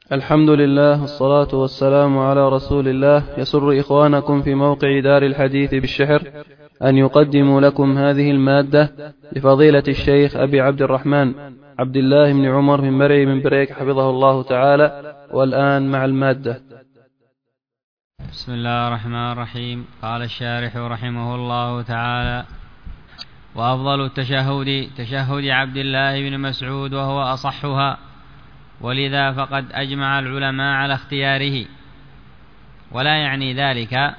الحمد لله والصلاة والسلام على رسول الله. يسر إخوانكم في موقع دار الحديث بالشحر أن يقدموا لكم هذه المادة لفضيلة الشيخ أبي عبد الرحمن عبد الله بن عمر من مرعي من بريك حفظه الله تعالى. والآن مع المادة. بسم الله الرحمن الرحيم. قال الشارح رحمه الله تعالى: وأفضل التشهد تشهد عبد الله بن مسعود وهو أصحها، ولذا فقد أجمع العلماء على اختياره، ولا يعني ذلك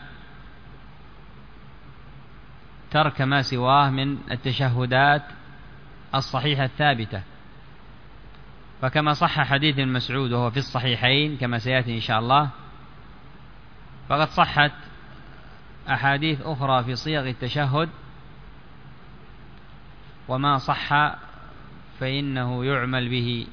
ترك ما سواه من التشهدات الصحيحة الثابتة. فكما صح حديث ابن مسعود وهو في الصحيحين كما سيأتي إن شاء الله، فقد صحت أحاديث أخرى في صيغ التشهد، وما صح فإنه يعمل به.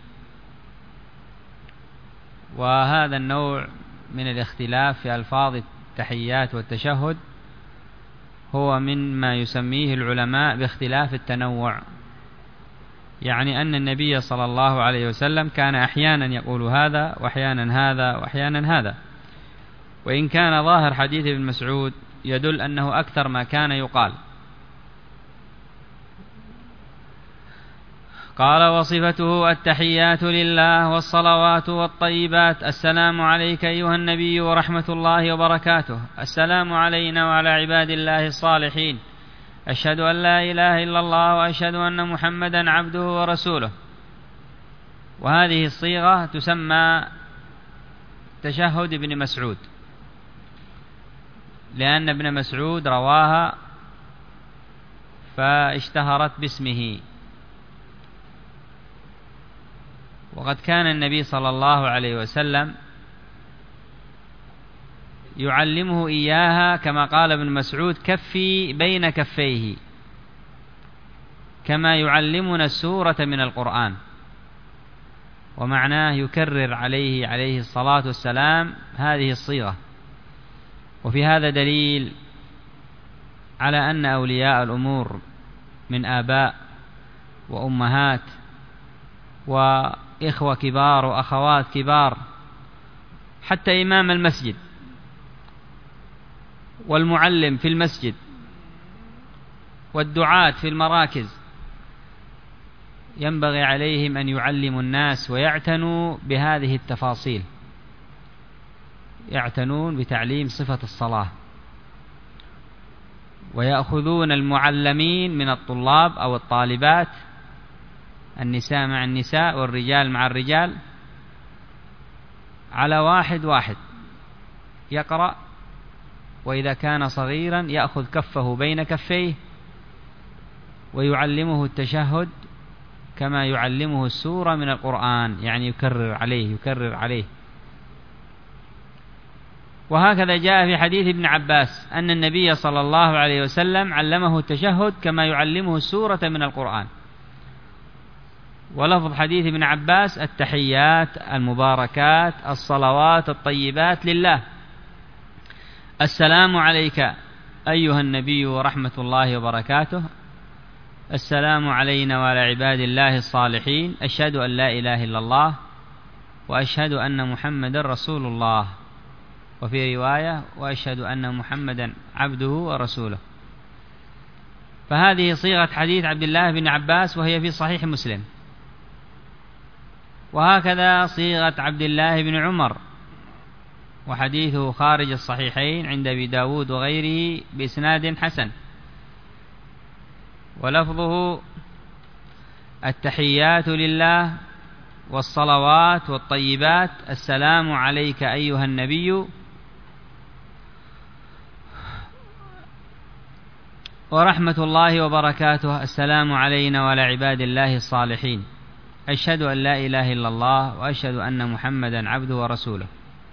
وهذا النوع من الاختلاف في ألفاظ التحيات والتشهد هو مما يسميه العلماء باختلاف التنوع، يعني أن النبي صلى الله عليه وسلم كان أحيانا يقول هذا وأحيانا هذا وأحيانا هذا، وإن كان ظاهر حديث ابن مسعود يدل أنه أكثر ما كان يقال. قال: وصفته التحيات لله والصلوات والطيبات، السلام عليك أيها النبي ورحمة الله وبركاته، السلام علينا وعلى عباد الله الصالحين، أشهد أن لا إله إلا الله وأشهد أن محمدا عبده ورسوله. وهذه الصيغة تسمى تشهد ابن مسعود، لأن ابن مسعود رواها فاشتهرت باسمه. وقد كان النبي صلى الله عليه وسلم يعلمه إياها كما قال ابن مسعود: كفي بين كفيه، كما يعلمنا السورة من القرآن. ومعناه يكرر عليه الصلاة والسلام هذه الصيغة. وفي هذا دليل على أن أولياء الأمور من آباء وأمهات وإخوة كبار وأخوات كبار، حتى إمام المسجد والمعلم في المسجد والدعاة في المراكز، ينبغي عليهم أن يعلموا الناس ويعتنوا بهذه التفاصيل، يعتنون بتعليم صفة الصلاة، ويأخذون المعلمين من الطلاب أو الطالبات، النساء مع النساء والرجال مع الرجال، على واحد يقرأ، وإذا كان صغيرا يأخذ كفه بين كفيه ويعلمه التشهد كما يعلمه السورة من القرآن، يعني يكرر عليه. وهكذا جاء في حديث ابن عباس أن النبي صلى الله عليه وسلم علمه التشهد كما يعلمه السورة من القرآن. ولفظ حديث ابن عباس: التحيات المباركات الصلوات الطيبات لله، السلام عليك أيها النبي ورحمة الله وبركاته، السلام علينا وعلى عباد الله الصالحين، أشهد أن لا إله إلا الله وأشهد أن محمدا رسول الله. وفي رواية: وأشهد أن محمدا عبده ورسوله. فهذه صيغة حديث عبد الله بن عباس وهي في صحيح مسلم. وهكذا صيغة عبد الله بن عمر، وحديثه خارج الصحيحين عند أبي داود وغيره بإسناد حسن، ولفظه: التحيات لله والصلوات والطيبات، السلام عليك أيها النبي ورحمة الله وبركاته، السلام علينا وعلى عباد الله الصالحين، أشهد أن لا إله إلا الله وأشهد أن محمدا عبده ورسوله.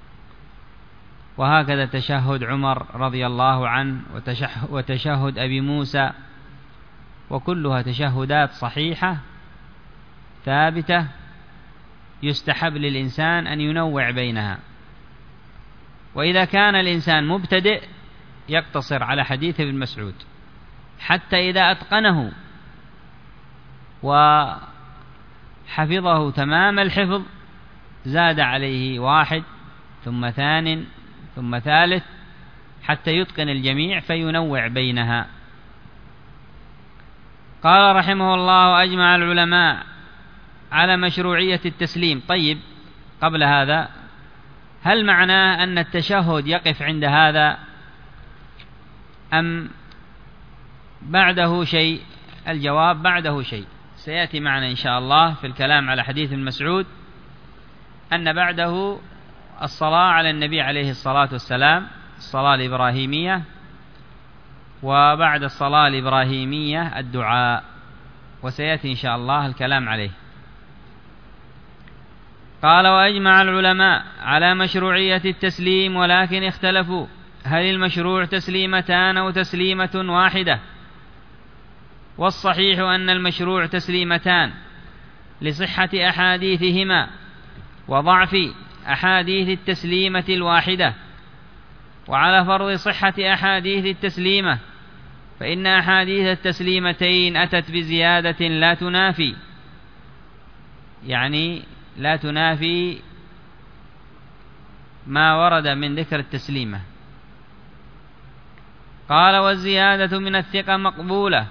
وهكذا تشهد عمر رضي الله عنه وتشهد أبي موسى، وكلها تشهدات صحيحة ثابتة يستحب للإنسان أن ينوع بينها. وإذا كان الإنسان مبتدئ يقتصر على حديث ابن مسعود، حتى إذا أتقنه وحفظه تمام الحفظ زاد عليه 1 ثم 2 ثم 3 حتى يتقن الجميع فينوع بينها. قال رحمه الله: أجمع العلماء على مشروعية التسليم. طيب، قبل هذا، هل معناه أن التشهد يقف عند هذا أم بعده شيء؟ الجواب: بعده شيء، سيأتي معنا إن شاء الله في الكلام على حديث ابن مسعود أن بعده الصلاة على النبي عليه الصلاة والسلام، الصلاة الإبراهيمية، وبعد الصلاة الإبراهيمية الدعاء، وسيأتي إن شاء الله الكلام عليه. قال: وأجمع العلماء على مشروعية التسليم، ولكن اختلفوا هل المشروع تسليمتان أو تسليمة واحدة؟ والصحيح أن المشروع تسليمتان لصحة أحاديثهما وضعف أحاديث التسليمة الواحدة، وعلى فرض صحة أحاديث التسليمة فإن أحاديث التسليمتين أتت بزيادة لا تنافي، يعني لا تنافي ما ورد من ذكر التسليمة. قال: والزيادة من الثقة مقبولة.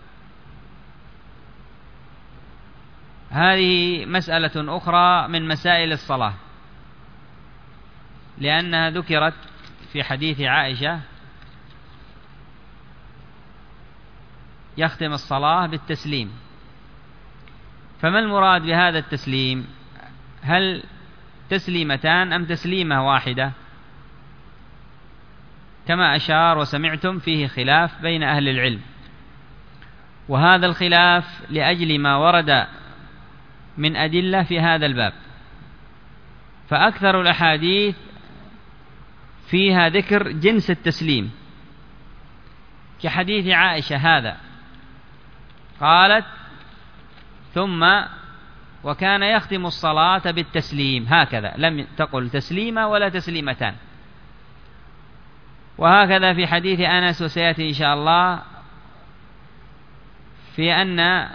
هذه مسألة أخرى من مسائل الصلاة، لأنها ذكرت في حديث عائشة: يختم الصلاة بالتسليم. فما المراد بهذا التسليم؟ هل تسليمتان أم تسليمة واحدة؟ كما أشار وسمعتم فيه خلاف بين أهل العلم، وهذا الخلاف لأجل ما ورد من أدلة في هذا الباب. فأكثر الأحاديث فيها ذكر جنس التسليم، كحديث عائشة هذا، قالت: ثم وكان يختم الصلاة بالتسليم، هكذا، لم تقل تسليمة ولا تسليمتان. وهكذا في حديث أنس، وسيأتي إن شاء الله، في أن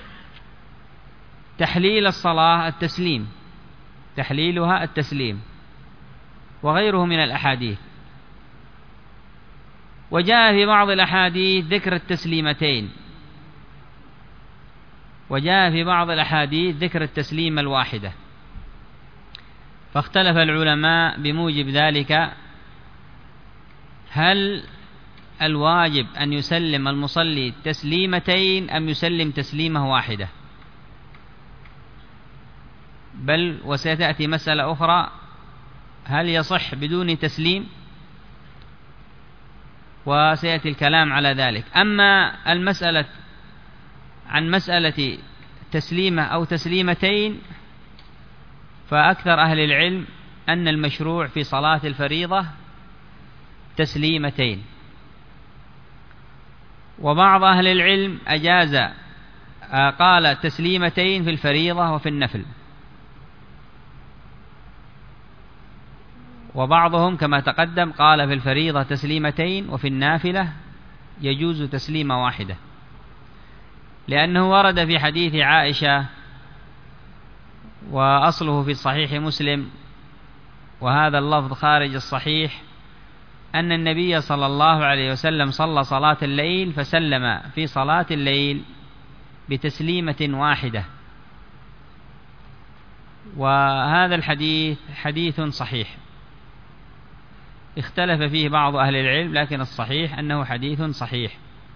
تحليل الصلاة التسليم، تحليلها التسليم، وغيره من الأحاديث. وجاء في بعض الأحاديث ذكر التسليمتين، وجاء في بعض الأحاديث ذكر التسليمة الواحدة. فاختلف العلماء بموجب ذلك: هل الواجب أن يسلم المصلي تسليمتين أم يسلم تسليمة واحدة؟ بل وستأتي مسألة أخرى: هل يصح بدون تسليم؟ وسيأتي الكلام على ذلك. أما المسألة عن مسألة تسليمة أو تسليمتين، فأكثر أهل العلم أن المشروع في صلاة الفريضة تسليمتين، وبعض أهل العلم أجاز، قال تسليمتين في الفريضة وفي النفل، وبعضهم كما تقدم قال في الفريضة تسليمتين وفي النافلة يجوز تسليمة واحدة، لأنه ورد في حديث عائشة، وأصله في صحيح مسلم، وهذا اللفظ خارج الصحيح، أن النبي صلى الله عليه وسلم صلى صلاة الليل فسلم في صلاة الليل بتسليمة واحدة. وهذا الحديث حديث صحيح، اختلف فيه بعض أهل العلم، لكن الصحيح أنه حديث صحيح،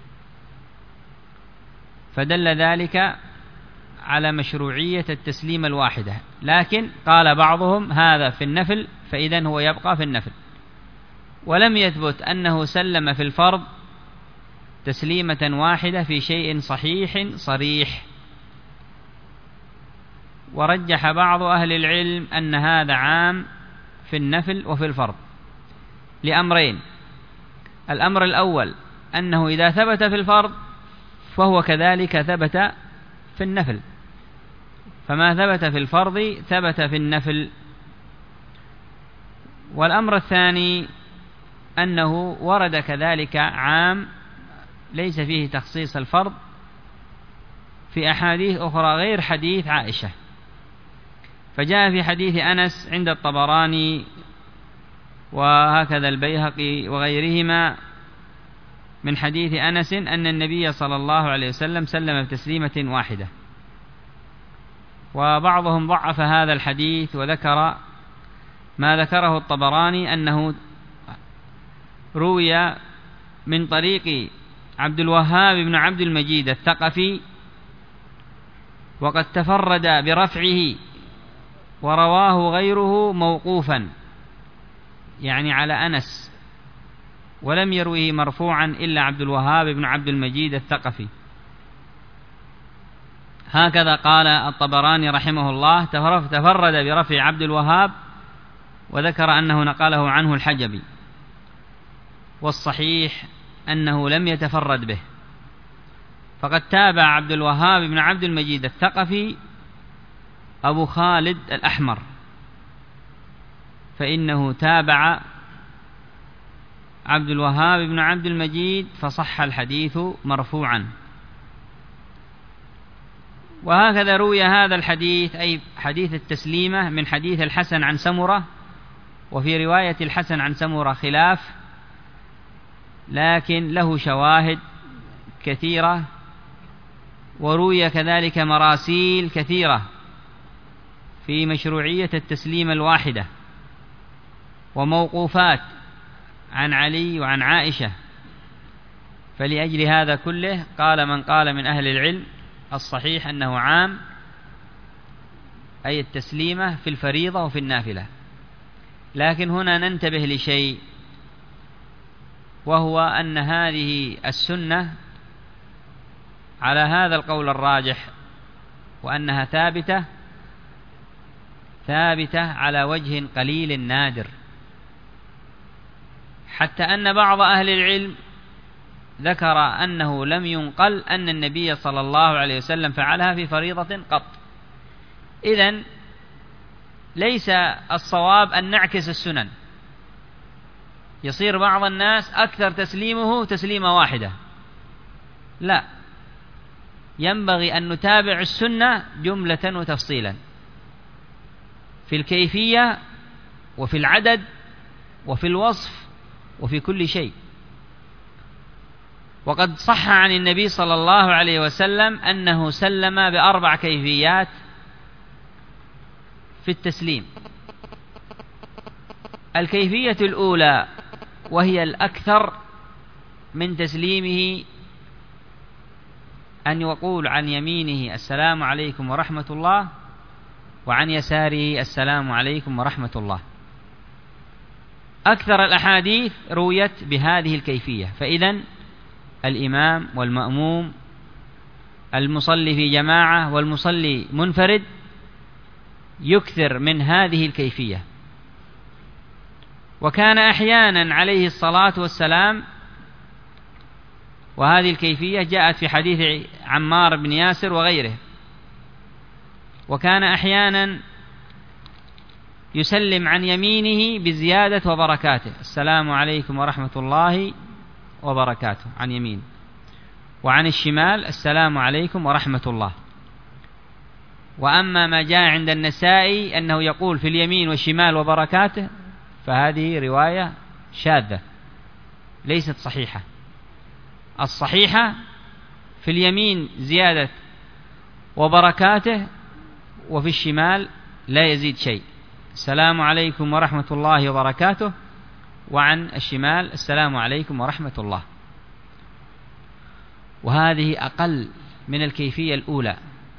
فدل ذلك على مشروعية التسليم الواحدة. لكن قال بعضهم هذا في النفل، فإذن هو يبقى في النفل، ولم يثبت أنه سلم في الفرض تسليمة واحدة في شيء صحيح صريح. ورجح بعض أهل العلم أن هذا عام في النفل وفي الفرض لأمرين: الأمر الأول أنه إذا ثبت في الفرض فهو كذلك ثبت في النفل، فما ثبت في الفرض ثبت في النفل. والأمر الثاني أنه ورد كذلك عام ليس فيه تخصيص الفرض في أحاديث أخرى غير حديث عائشة، فجاء في حديث أنس عند الطبراني وهكذا البيهقي وغيرهما من حديث أنس أن النبي صلى الله عليه وسلم سلم بتسليمة واحدة، وبعضهم ضعف هذا الحديث وذكر ما ذكره الطبراني أنه روي من طريق عبد الوهاب بن عبد المجيد الثقفي وقد تفرد برفعه ورواه غيره موقوفا، يعني على أنس، ولم يرويه مرفوعا إلا عبد الوهاب بن عبد المجيد الثقفي. هكذا قال الطبراني رحمه الله: تفرد برفع عبد الوهاب، وذكر أنه نقله عنه الحجبي، والصحيح أنه لم يتفرد به، فقد تابع عبد الوهاب بن عبد المجيد الثقفي أبو خالد الأحمر، فإنه تابع عبد الوهاب بن عبد المجيد فصح الحديث مرفوعا. وهكذا روي هذا الحديث أي حديث التسليمة من حديث الحسن عن سمرة، وفي رواية الحسن عن سمرة خلاف، لكن له شواهد كثيرة، وروي كذلك مراسيل كثيرة في مشروعية التسليم الواحدة، وموقوفات عن علي وعن عائشة. فلأجل هذا كله قال من قال من أهل العلم الصحيح أنه عام، أي التسليمة في الفريضة وفي النافلة. لكن هنا ننتبه لشيء، وهو أن هذه السنة على هذا القول الراجح، وأنها ثابتة على وجه قليل نادر، حتى أن بعض أهل العلم ذكر أنه لم ينقل أن النبي صلى الله عليه وسلم فعلها في فريضة قط. إذن ليس الصواب أن نعكس السنن، يصير بعض الناس أكثر تسليمه تسليمة واحدة، لا، ينبغي أن نتابع السنة جملة وتفصيلا في الكيفية وفي العدد وفي الوصف وفي كل شيء. وقد صح عن النبي صلى الله عليه وسلم أنه سلم ب4 كيفيات في التسليم. الكيفية الأولى وهي الأكثر من تسليمه أن يقول عن يمينه السلام عليكم ورحمة الله، وعن يساره السلام عليكم ورحمة الله. أكثر الأحاديث رويت بهذه الكيفية. فإذن الإمام والمأموم، المصلي في جماعة والمصلي منفرد، يكثر من هذه الكيفية. وكان أحيانا عليه الصلاة والسلام، وهذه الكيفية جاءت في حديث عمار بن ياسر وغيره، وكان أحيانا يسلم عن يمينه بزيادة وبركاته: السلام عليكم ورحمة الله وبركاته عن يمين، وعن الشمال السلام عليكم ورحمة الله. وأما ما جاء عند النسائي أنه يقول في اليمين والشمال وبركاته، فهذه رواية شاذة ليست صحيحة. الصحيحة في اليمين زيادة وبركاته، وفي الشمال لا يزيد شيء: السلام عليكم ورحمة الله وبركاته، وعن الشمال السلام عليكم ورحمة الله. وهذه أقل من الكيفية الأولى.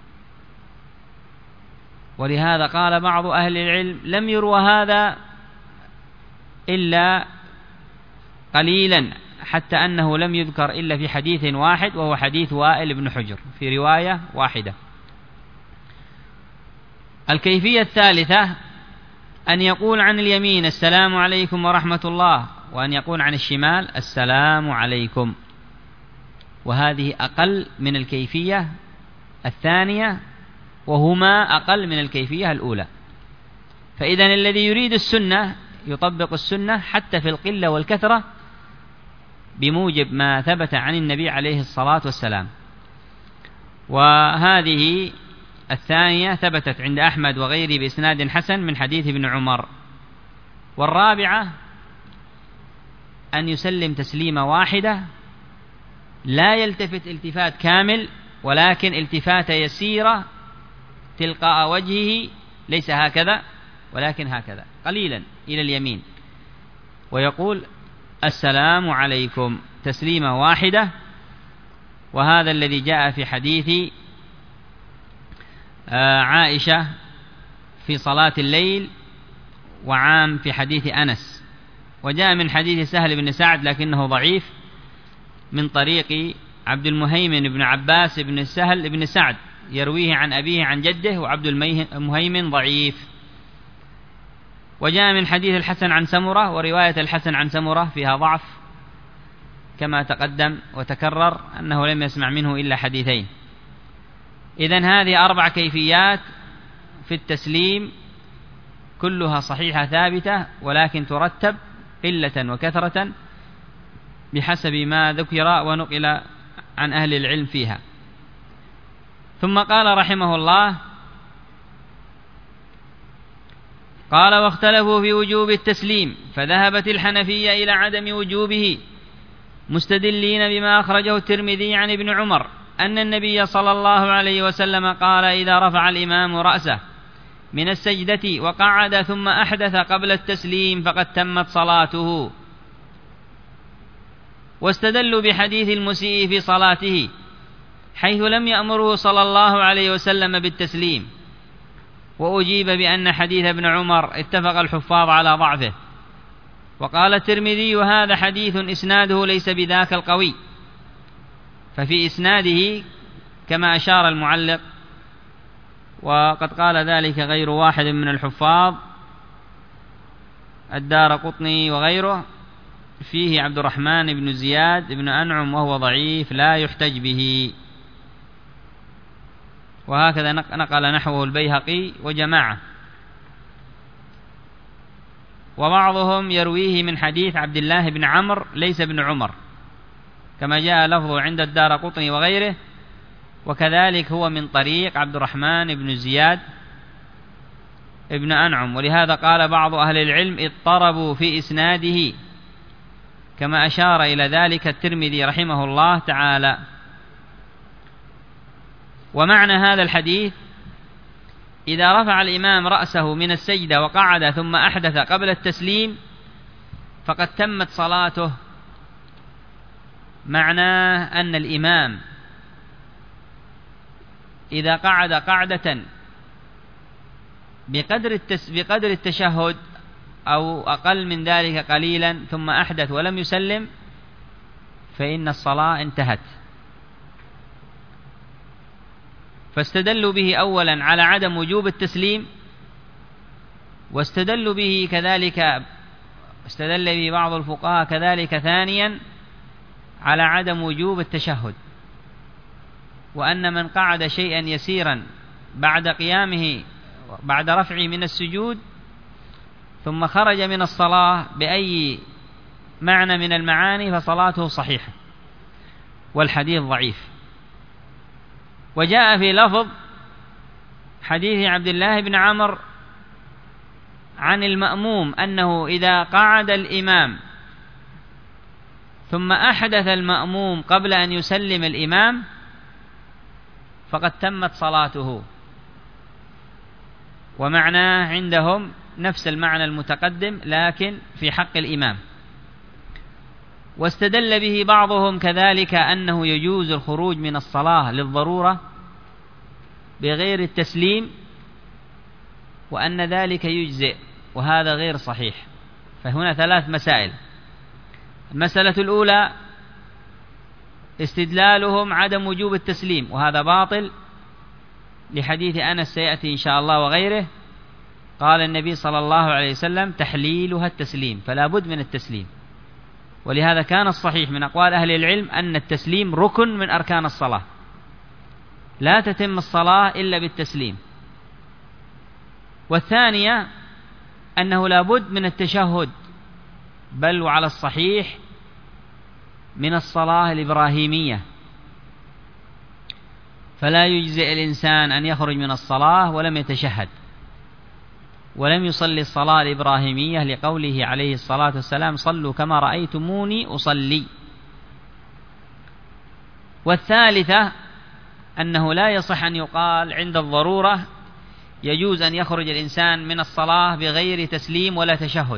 ولهذا قال بعض أهل العلم لم يروى هذا إلا قليلا، حتى أنه لم يذكر إلا في حديث واحد، وهو حديث وائل بن حجر، في رواية واحدة. الكيفية الثالثة أن يقول عن اليمين السلام عليكم ورحمة الله، وأن يقول عن الشمال السلام عليكم، وهذه أقل من الكيفية الثانية، وهما أقل من الكيفية الأولى. فإذن الذي يريد السنة يطبق السنة حتى في القلة والكثرة بموجب ما ثبت عن النبي عليه الصلاة والسلام. وهذه الثانية ثبتت عند أحمد وغيره بإسناد حسن من حديث ابن عمر. والرابعة أن يسلم تسليمة واحدة لا يلتفت التفات كامل، ولكن التفات يسيرة تلقاء وجهه، ليس هكذا ولكن هكذا قليلا إلى اليمين، ويقول السلام عليكم، تسليمة واحدة. وهذا الذي جاء في حديث عائشة في صلاة الليل، وعام في حديث أنس، وجاء من حديث سهل بن سعد لكنه ضعيف من طريق عبد المهيمن بن عباس بن سهل بن سعد يرويه عن أبيه عن جده، وعبد المهيمن ضعيف. وجاء من حديث الحسن عن سمرة، ورواية الحسن عن سمرة فيها ضعف كما تقدم وتكرر أنه لم يسمع منه إلا حديثين. إذن هذه 4 كيفيات في التسليم كلها صحيحة ثابتة، ولكن ترتب قلة وكثرة بحسب ما ذكر ونقل عن أهل العلم فيها. ثم قال رحمه الله: قال: واختلفوا في وجوب التسليم، فذهبت الحنفية إلى عدم وجوبه، مستدلين بما أخرجه الترمذي عن ابن عمر أن النبي صلى الله عليه وسلم قال: إذا رفع الإمام رأسه من السجدة وقعد ثم أحدث قبل التسليم فقد تمت صلاته. واستدلوا بحديث المسيء في صلاته حيث لم يأمره صلى الله عليه وسلم بالتسليم، وأجيب بأن حديث ابن عمر اتفق الحفاظ على ضعفه. وقال الترمذي: هذا حديث إسناده ليس بذاك القوي، ففي إسناده كما أشار المعلق، وقد قال ذلك غير واحد من الحفاظ الدارقطني وغيره، فيه عبد الرحمن بن زياد بن أنعم وهو ضعيف لا يحتج به. وهكذا نقل نحوه البيهقي وجماعة. وبعضهم يرويه من حديث عبد الله بن عمرو ليس بن عمر كما جاء لفظه عند الدارقطني وغيره، وكذلك هو من طريق عبد الرحمن بن زياد ابن أنعم، ولهذا قال بعض أهل العلم اضطربوا في إسناده، كما أشار إلى ذلك الترمذي رحمه الله تعالى. ومعنى هذا الحديث: إذا رفع الإمام رأسه من السجدة وقعد ثم أحدث قبل التسليم فقد تمت صلاته، معناه أن الإمام إذا قعد قعدة بقدر التشهد أو أقل من ذلك قليلا ثم أحدث ولم يسلم فإن الصلاة انتهت. فاستدلوا به أولا على عدم وجوب التسليم، واستدلوا به كذلك استدل به بعض الفقهاء كذلك ثانيا على عدم وجوب التشهد، وأن من قعد شيئا يسيرا بعد قيامه بعد رفعه من السجود ثم خرج من الصلاة بأي معنى من المعاني فصلاته صحيحة، والحديث ضعيف. وجاء في لفظ حديث عبد الله بن عمرو عن المأموم أنه إذا قعد الإمام ثم أحدث المأموم قبل أن يسلم الإمام فقد تمت صلاته، ومعناه عندهم نفس المعنى المتقدم لكن في حق الإمام. واستدل به بعضهم كذلك أنه يجوز الخروج من الصلاة للضرورة بغير التسليم، وأن ذلك يجزئ، وهذا غير صحيح. فهنا 3 مسائل. المسألة الأولى استدلالهم عدم وجوب التسليم، وهذا باطل لحديث أنس سيأتي إن شاء الله وغيره، قال النبي صلى الله عليه وسلم تحليلها التسليم، فلا بد من التسليم. ولهذا كان الصحيح من أقوال أهل العلم أن التسليم ركن من أركان الصلاة، لا تتم الصلاة إلا بالتسليم. والثانية أنه لا بد من التشهد، بل وعلى الصحيح من الصلاة الإبراهيمية، فلا يجزئ الإنسان أن يخرج من الصلاة ولم يتشهد ولم يصلي الصلاة الإبراهيمية لقوله عليه الصلاة والسلام صلوا كما رأيتموني أصلي. والثالثة أنه لا يصح أن يقال عند الضرورة يجوز أن يخرج الإنسان من الصلاة بغير تسليم ولا تشهد،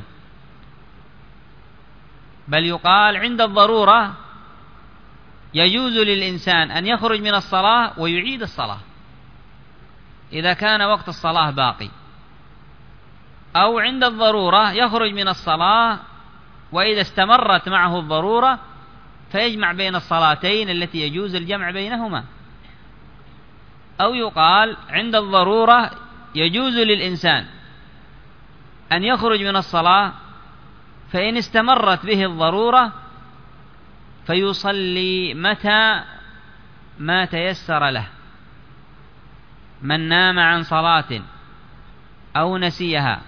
بل يقال عند الضرورة يجوز للإنسان أن يخرج من الصلاة ويعيد الصلاة إذا كان وقت الصلاة باقي، أو عند الضرورة يخرج من الصلاة وإذا استمرت معه الضرورة فيجمع بين الصلاتين التي يجوز الجمع بينهما. أو يقال عند الضرورة يجوز للإنسان أن يخرج من الصلاة فإن استمرت به الضرورة فيصلي متى ما تيسر له. من نام عن صلاة أو نسيها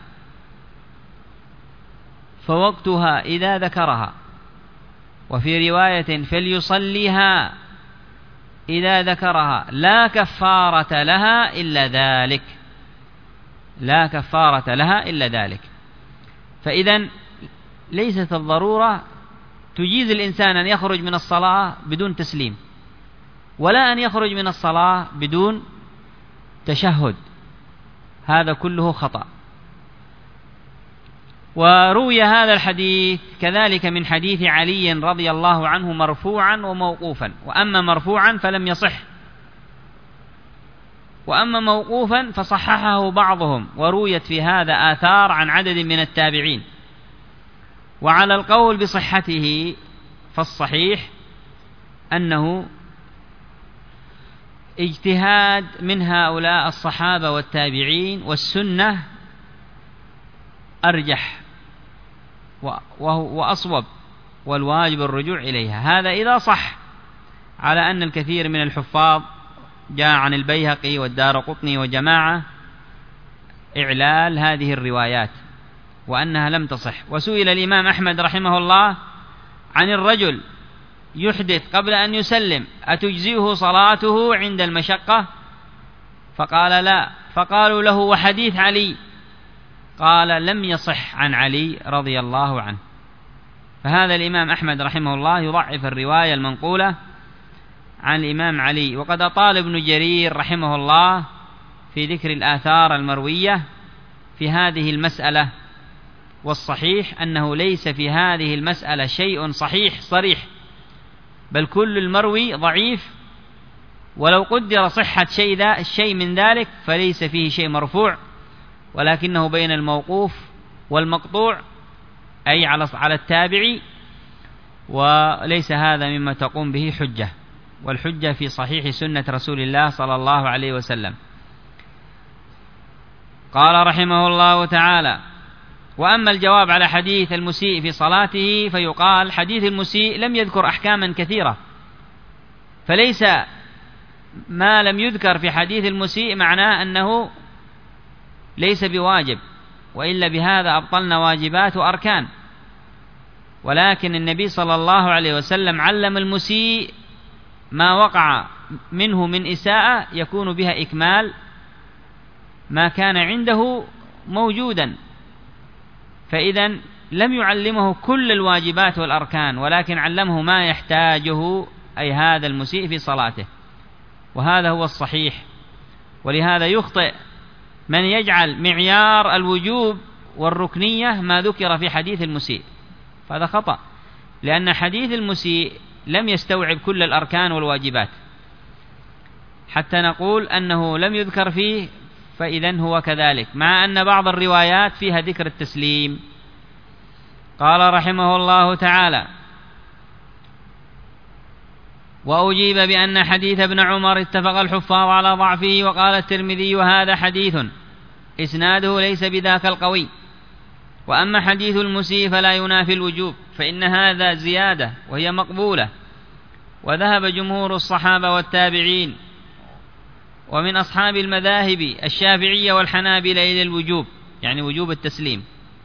فوقتها إذا ذكرها، وفي رواية فليصليها إذا ذكرها لا كفارة لها إلا ذلك، لا كفارة لها إلا ذلك. فإذن ليست الضرورة تجيز الإنسان أن يخرج من الصلاة بدون تسليم، ولا أن يخرج من الصلاة بدون تشهد، هذا كله خطأ. وروي هذا الحديث كذلك من حديث علي رضي الله عنه مرفوعا وموقوفا، وأما مرفوعا فلم يصح، وأما موقوفا فصححه بعضهم، ورويت في هذا آثار عن عدد من التابعين. وعلى القول بصحته فالصحيح أنه اجتهاد من هؤلاء الصحابة والتابعين، والسنة أرجح وأصوب، والواجب الرجوع إليها. هذا إذا صح، على أن الكثير من الحفاظ جاء عن البيهقي والدارقطني وجماعة إعلال هذه الروايات وأنها لم تصح. وسئل الإمام أحمد رحمه الله عن الرجل يحدث قبل أن يسلم أتجزئه صلاته عند المشقة؟ فقال لا. فقالوا له وحديث علي؟ قال لم يصح عن علي رضي الله عنه. فهذا الإمام أحمد رحمه الله يضعف الرواية المنقولة عن الإمام علي. وقد أطال ابن جرير رحمه الله في ذكر الآثار المروية في هذه المسألة، والصحيح أنه ليس في هذه المسألة شيء صحيح صريح، بل كل المروي ضعيف، ولو قدر صحة شيء من ذلك فليس فيه شيء مرفوع، ولكنه بين الموقوف والمقطوع، أي على التابعي، وليس هذا مما تقوم به حجة، والحجة في صحيح سنة رسول الله صلى الله عليه وسلم. قال رحمه الله تعالى: وأما الجواب على حديث المسيء في صلاته فيقال حديث المسيء لم يذكر أحكاما كثيرة، فليس ما لم يذكر في حديث المسيء معناه أنه ليس بواجب، وإلا بهذا أبطلنا واجبات وأركان. ولكن النبي صلى الله عليه وسلم علم المسيء ما وقع منه من إساءة يكون بها إكمال ما كان عنده موجودا، فإذن لم يعلمه كل الواجبات والأركان، ولكن علمه ما يحتاجه أي هذا المسيء في صلاته، وهذا هو الصحيح. ولهذا يخطئ من يجعل معيار الوجوب والركنية ما ذكر في حديث المسيء، فهذا خطأ، لأن حديث المسيء لم يستوعب كل الأركان والواجبات حتى نقول أنه لم يذكر فيه، فإذن هو كذلك، مع أن بعض الروايات فيها ذكر التسليم. قال رحمه الله تعالى: وأجيب بأن حديث ابن عمر اتفق الحفاظ على ضعفه، وقال الترمذي هذا حديث إسناده ليس بذاك القوي. وأما حديث المسيء فلا ينافي الوجوب، فإن هذا زيادة وهي مقبولة، وذهب جمهور الصحابة والتابعين ومن أصحاب المذاهب الشافعية والحنابلة إلى الوجوب، يعني وجوب التسليم،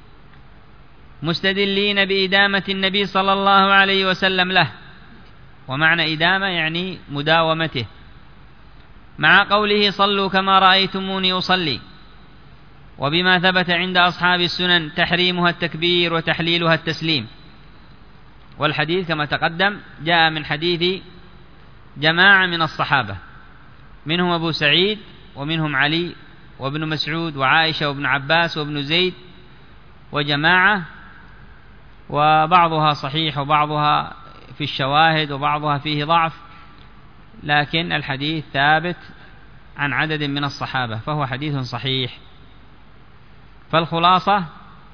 مستدلين بإدامة النبي صلى الله عليه وسلم له، ومعنى إدامة يعني مداومته، مع قوله صلوا كما رأيتموني أصلي، وبما ثبت عند أصحاب السنن تحريمها التكبير وتحليلها التسليم. والحديث كما تقدم جاء من حديث جماعة من الصحابة، منهم أبو سعيد ومنهم علي وابن مسعود وعائشة وابن عباس وابن زيد وجماعة، وبعضها صحيح وبعضها في الشواهد وبعضها فيه ضعف، لكن الحديث ثابت عن عدد من الصحابة فهو حديث صحيح. فالخلاصة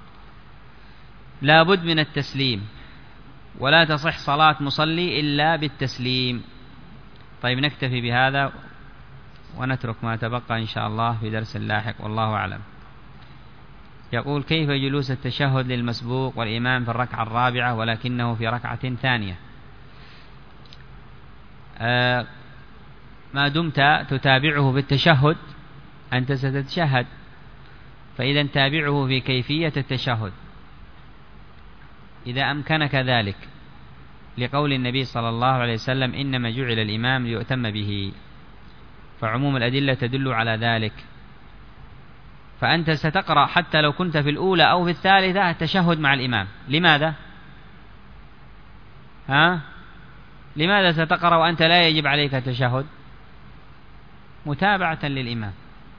لا بد من التسليم، ولا تصح صلاة مصلي إلا بالتسليم. طيب نكتفي بهذا ونترك ما تبقى إن شاء الله في درس لاحق، والله أعلم. يقول: كيف جلوس التشهد للمسبوق والإمام في الركعة الرابعة ولكنه في ركعة ثانية؟ ما دمت تتابعه بالتشهد أنت ستتشهد، فإذا تابعه في كيفية التشهد إذا أمكنك ذلك، لقول النبي صلى الله عليه وسلم: إنما جعل الإمام ليؤتم به، فعموم الأدلة تدل على ذلك. فأنت ستقرأ حتى لو كنت في الأولى أو في الثالثة التشهد مع الإمام. لماذا؟ لماذا ستقرأ وأنت لا يجب عليك التشهد؟ متابعة للإمام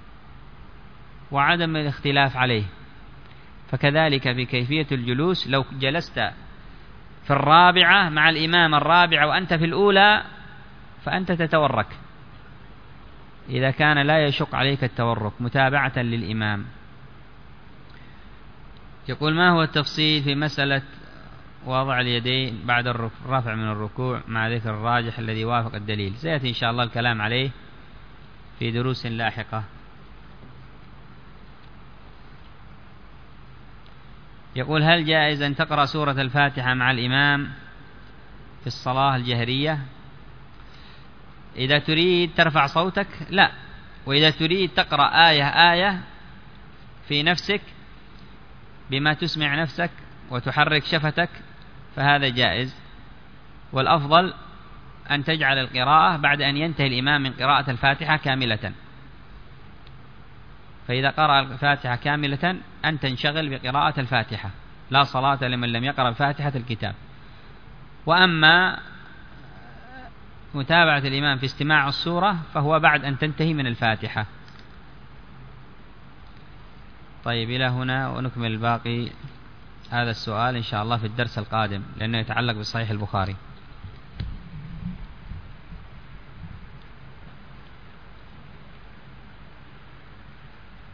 وعدم الاختلاف عليه. فكذلك في كيفية الجلوس، لو جلست في الرابعة مع الإمام الرابعة وأنت في الأولى فأنت تتورك، إذا كان لا يشق عليك التورك متابعة للإمام. يقول: ما هو التفصيل في مسألة وضع اليدين بعد الرفع من الركوع مع ذكر الراجح الذي وافق الدليل؟ سيأتي إن شاء الله الكلام عليه في دروس لاحقة. يقول: هل جائز أن تقرأ سورة الفاتحة مع الإمام في الصلاة الجهرية؟ إذا تريد ترفع صوتك لا، وإذا تريد تقرأ آية في نفسك بما تسمع نفسك وتحرك شفتك فهذا جائز. والأفضل أن تجعل القراءة بعد أن ينتهي الإمام من قراءة الفاتحة كاملة، فإذا قرأ الفاتحة كاملة أن تنشغل بقراءة الفاتحة، لا صلاة لمن لم يقرأ فاتحة الكتاب. وأما متابعة الإمام في استماع السورة فهو بعد أن تنتهي من الفاتحة. طيب إلى هنا، ونكمل الباقي هذا السؤال إن شاء الله في الدرس القادم، لأنه يتعلق بصحيح البخاري.